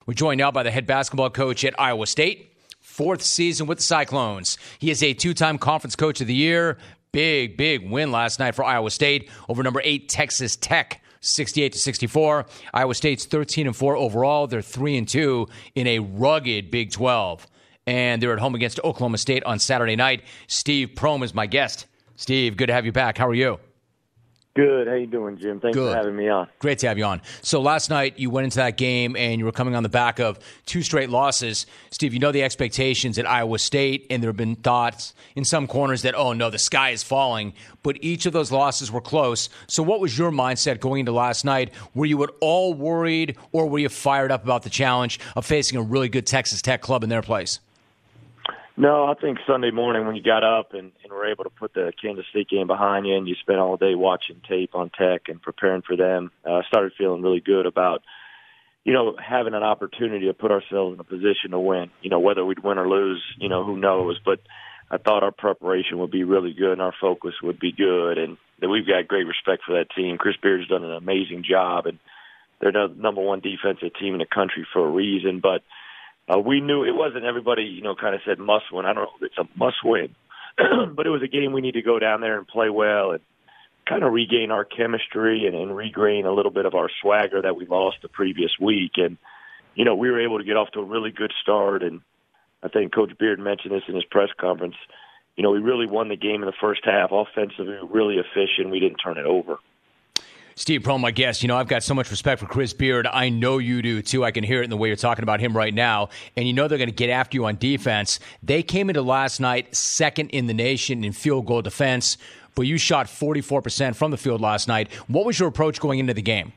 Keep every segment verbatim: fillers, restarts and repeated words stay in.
We're joined now by the head basketball coach at Iowa State, fourth season with the Cyclones. He is a two-time Conference Coach of the Year. Big, big win last night for Iowa State over number eight Texas Tech, sixty-eight to sixty-four. Iowa State's thirteen and four overall. They're three and two in a rugged Big twelve. And they're at home against Oklahoma State on Saturday night. Steve Prohm is my guest. Steve, good to have you back. How are you? Good. How you doing, Jim? Thanks Good. for having me on. Great to have you on. So last night you went into that game and you were coming on the back of two straight losses. Steve, you know the expectations at Iowa State, and there have been thoughts in some corners that, oh, no, the sky is falling. But each of those losses were close. So what was your mindset going into last night? Were you at all worried, or were you fired up about the challenge of facing a really good Texas Tech club in their place? No, I think Sunday morning when you got up and, and were able to put the Kansas State game behind you and you spent all day watching tape on Tech and preparing for them, I uh, started feeling really good about, you know, having an opportunity to put ourselves in a position to win. You know, whether we'd win or lose, you know, who knows. But I thought our preparation would be really good and our focus would be good, and that we've got great respect for that team. Chris Beard's done an amazing job, and they're the number one defensive team in the country for a reason. But Uh, we knew it wasn't everybody, you know, kind of said must win. I don't know if it's a must win, but it was a game we need to go down there and play well and kind of regain our chemistry and, and regain a little bit of our swagger that we lost the previous week. And, you know, we were able to get off to a really good start. And I think Coach Beard mentioned this in his press conference. You know, we really won the game in the first half. Offensively, really efficient. We didn't turn it over. Steve Prohm, my guest. You know, I've got so much respect for Chris Beard. I know you do, too. I can hear it in the way you're talking about him right now. And you know they're going to get after you on defense. They came into last night second in the nation in field goal defense, but you shot forty-four percent from the field last night. What was your approach going into the game?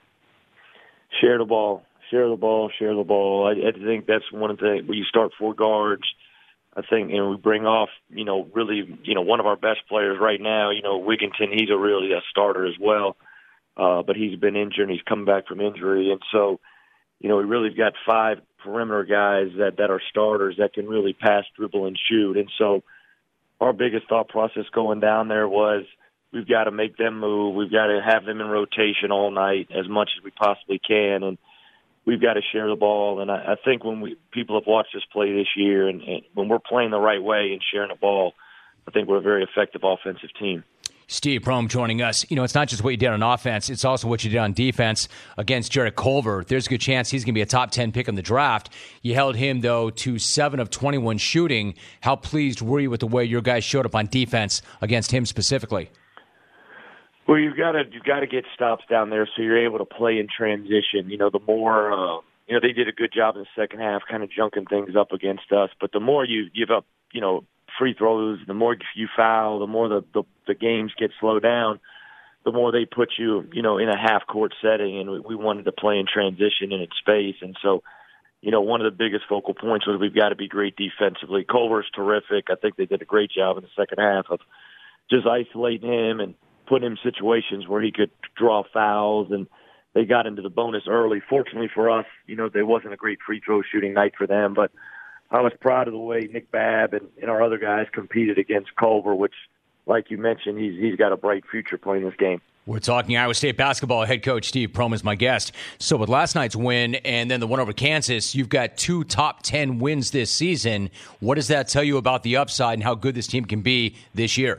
Share the ball. Share the ball. Share the ball. I, I think that's one of the things. When you start four guards, I think, you know, we bring off, you know, really, you know, one of our best players right now, you know, Wigginton. He's a really a starter as well. Uh, but he's been injured and he's coming back from injury. And so, you know, we really got five perimeter guys that, that are starters that can really pass, dribble, and shoot. And so our biggest thought process going down there was we've got to make them move. We've got to have them in rotation all night as much as we possibly can. And we've got to share the ball. And I, I think when we people have watched us play this year, and, and when we're playing the right way and sharing the ball, I think we're a very effective offensive team. Steve Prohm joining us. You know, it's not just what you did on offense, it's also what you did on defense against Jarrett Culver. There's a good chance he's going to be a top ten pick in the draft. You held him, though, to seven of twenty-one shooting. How pleased were you with the way your guys showed up on defense against him specifically? Well, you've got to you've got to get stops down there so you're able to play in transition. You know, the more uh, you know, they did a good job in the second half, kind of junking things up against us. But the more you give up, you know, free throws, the more you foul, the more the, the the games get slowed down, the more they put you, you know, in a half court setting. And we, we wanted to play in transition and in space. And so, you know, one of the biggest focal points was we've got to be great defensively. Culver's terrific. I think they did a great job in the second half of just isolating him and putting him in situations where he could draw fouls, and they got into the bonus early. Fortunately for us, you know, there wasn't a great free throw shooting night for them, but I was proud of the way Nick Babb and, and our other guys competed against Culver, which, like you mentioned, he's he's got a bright future playing this game. We're talking Iowa State basketball. Head coach Steve Prohm is my guest. So with last night's win and then the one over Kansas, you've got two top ten wins this season. What does that tell you about the upside and how good this team can be this year?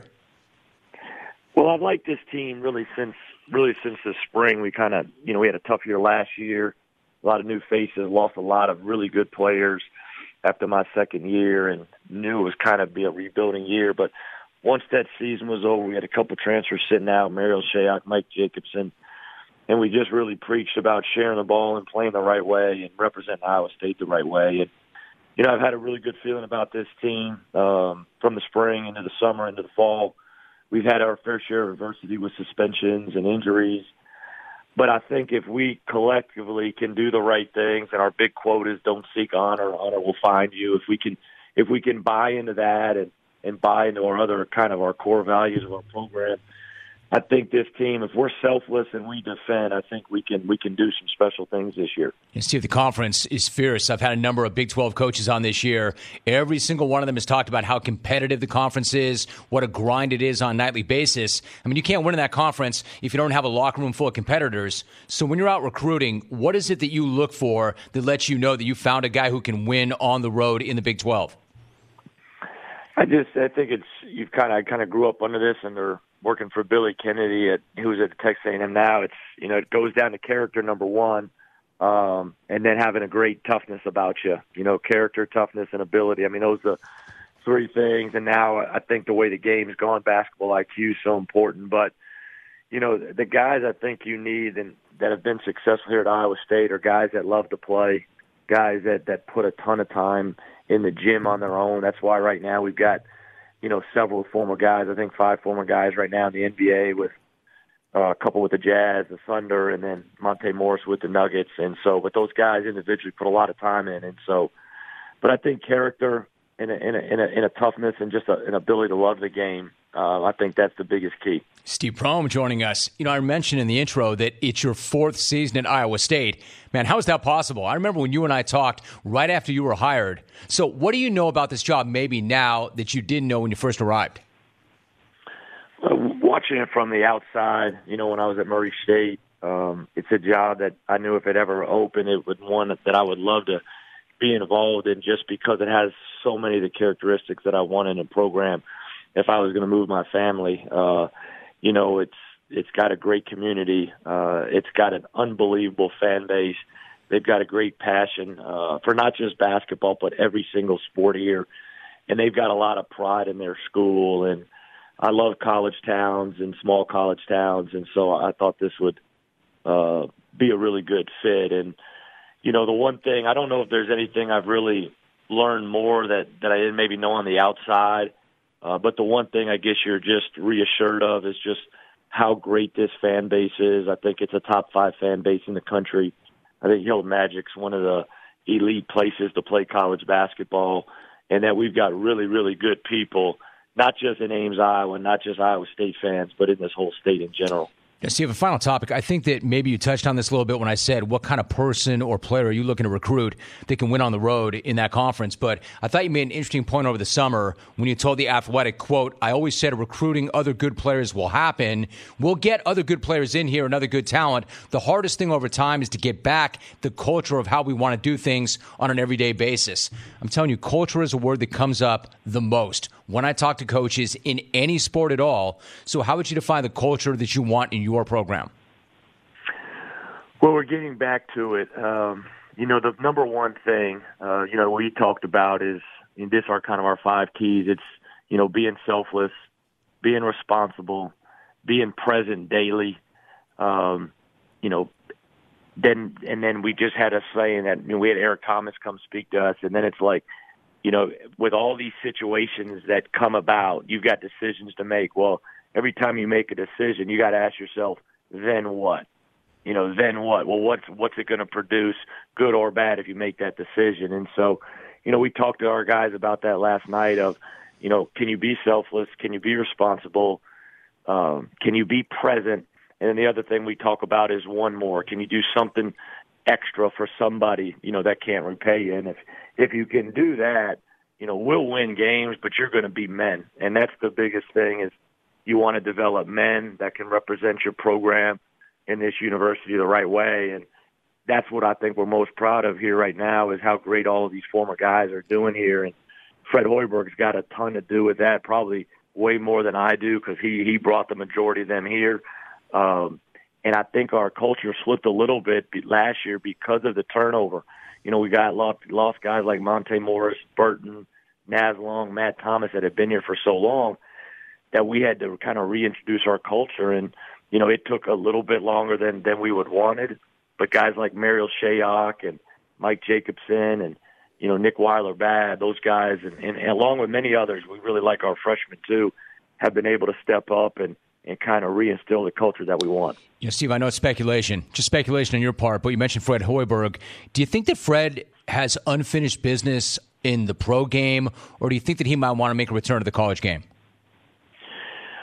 Well, I've liked this team really since really since the spring. We kind of, you know, we had a tough year last year, a lot of new faces, lost a lot of really good players after my second year, and knew it was kind of be a rebuilding year. But once that season was over, we had a couple transfers sitting out, Mariel Shayok, Mike Jacobson, and we just really preached about sharing the ball and playing the right way and representing Iowa State the right way. And, you know, I've had a really good feeling about this team um, from the spring into the summer into the fall. We've had our fair share of adversity with suspensions and injuries. But I think if we collectively can do the right things, and our big quote is "Don't seek honor, honor will find you." If we can, if we can buy into that and, and buy into our other kind of our core values of our program, I think this team, if we're selfless and we defend, I think we can we can do some special things this year. And Steve, the conference is fierce. I've had a number of Big twelve coaches on this year. Every single one of them has talked about how competitive the conference is, what a grind it is on a nightly basis. I mean, you can't win in that conference if you don't have a locker room full of competitors. So when you're out recruiting, what is it that you look for that lets you know that you found a guy who can win on the road in the Big twelve? I just I think it's you've kind of I kind of grew up under this, and they're working for Billy Kennedy, at, who's at Texas A and M now. It's you know it goes down to character, number one, um, and then having a great toughness about you. You know, character, toughness, and ability. I mean, those are the three things. And now I think the way the game's gone, basketball I Q is so important. But you know, the guys I think you need and that have been successful here at Iowa State are guys that love to play, guys that that put a ton of time in the gym on their own. That's why right now we've got, you know, several former guys, I think five former guys right now in the N B A, with uh, a couple with the Jazz, the Thunder, and then Monte Morris with the Nuggets. And so, but those guys individually put a lot of time in. And so, but I think character and a, and a, and a, and a toughness and just a, an ability to love the game, uh, I think that's the biggest key. Steve Prohm joining us. You know, I mentioned in the intro that it's your fourth season at Iowa State. Man, how is that possible? I remember when you and I talked right after you were hired. So what do you know about this job maybe now that you didn't know when you first arrived? Well, watching it from the outside, you know, when I was at Murray State, um, it's a job that I knew if it ever opened, it would one that I would love to be involved in, just because it has so many of the characteristics that I want in a program if I was going to move my family. Uh, you know, it's it's got a great community. Uh, it's got an unbelievable fan base. They've got a great passion uh, for not just basketball, but every single sport here. And they've got a lot of pride in their school. And I love college towns and small college towns. And so I thought this would uh, be a really good fit. And, you know, the one thing, I don't know if there's anything I've really learned more that, that I didn't maybe know on the outside. Uh, but the one thing I guess you're just reassured of is just how great this fan base is. I think it's a top five fan base in the country. I think Hilton Magic's one of the elite places to play college basketball, and that we've got really, really good people, not just in Ames, Iowa, not just Iowa State fans, but in this whole state in general. Yeah, Steve, a final topic. I think that maybe you touched on this a little bit when I said what kind of person or player are you looking to recruit that can win on the road in that conference. But I thought you made an interesting point over the summer when you told The Athletic, quote, I always said recruiting other good players will happen. We'll get other good players in here and other good talent. The hardest thing over time is to get back the culture of how we want to do things on an everyday basis. I'm telling you, culture is a word that comes up the most when I talk to coaches in any sport at all. So how would you define the culture that you want in your program? Well, we're getting back to it. Um, you know, the number one thing, uh, you know, we talked about is, in this are kind of our five keys. It's, you know, being selfless, being responsible, being present daily. Um, you know, then, and then we just had a saying that, you know, we had Eric Thomas come speak to us, and then it's like, you know, with all these situations that come about, you've got decisions to make. Well, every time you make a decision, you got to ask yourself, then what? You know, then what? Well, what's what's it going to produce, good or bad, if you make that decision? And so, you know, we talked to our guys about that last night of, you know, can you be selfless? Can you be responsible? Um, can you be present? And then the other thing we talk about is one more. Can you do something extra for somebody, you know, that can't repay you? And if if you can do that, you know, we'll win games, but you're going to be men. And that's the biggest thing, is you want to develop men that can represent your program in this university the right way. And that's what I think we're most proud of here right now, is how great all of these former guys are doing here. And Fred Hoiberg's got a ton to do with that, probably way more than I do, because he, he brought the majority of them here. Um, and I think our culture slipped a little bit last year because of the turnover. You know, we got lost, lost guys like Monte Morris, Burton, Naslong, Matt Thomas that had been here for so long that we had to kind of reintroduce our culture. And, you know, it took a little bit longer than, than we would wanted. But guys like Mariel Shayok and Mike Jacobson and, you know, Nick Weiler-Babb, those guys, and, and, and along with many others, we really like our freshmen too, have been able to step up and, and kind of reinstill the culture that we want. You know, Steve, I know it's speculation, just speculation on your part, but you mentioned Fred Hoiberg. Do you think that Fred has unfinished business in the pro game, or do you think that he might want to make a return to the college game?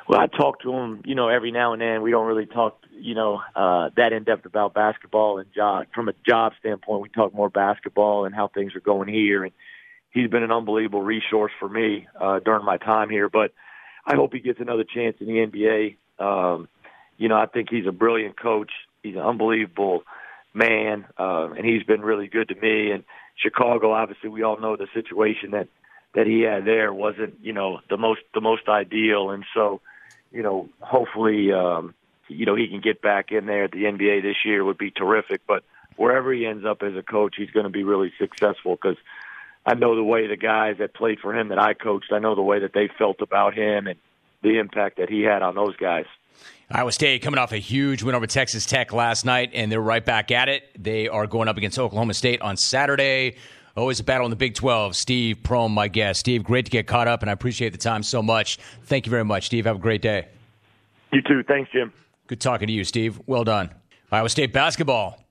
Well, I talk to him, you know, every now and then. We don't really talk, you know, uh, that in depth about basketball and job. From a job standpoint, we talk more basketball and how things are going here. And he's been an unbelievable resource for me uh, during my time here. But I hope he gets another chance in the N B A. Um, you know, I think he's a brilliant coach. He's an unbelievable man, uh, and he's been really good to me. And Chicago, obviously, we all know the situation that that he had there wasn't, you know, the most the most ideal. And so, you know, hopefully, um, you know, he can get back in there at the N B A this year would be terrific. But wherever he ends up as a coach, he's going to be really successful because I know the way the guys that played for him that I coached, I know the way that they felt about him and the impact that he had on those guys. Iowa State coming off a huge win over Texas Tech last night, and they're right back at it. They are going up against Oklahoma State on Saturday. Always a battle in the Big twelve. Steve Prohm, my guest. Steve, great to get caught up, and I appreciate the time so much. Thank you very much, Steve. Have a great day. You too. Thanks, Jim. Good talking to you, Steve. Well done. Iowa State basketball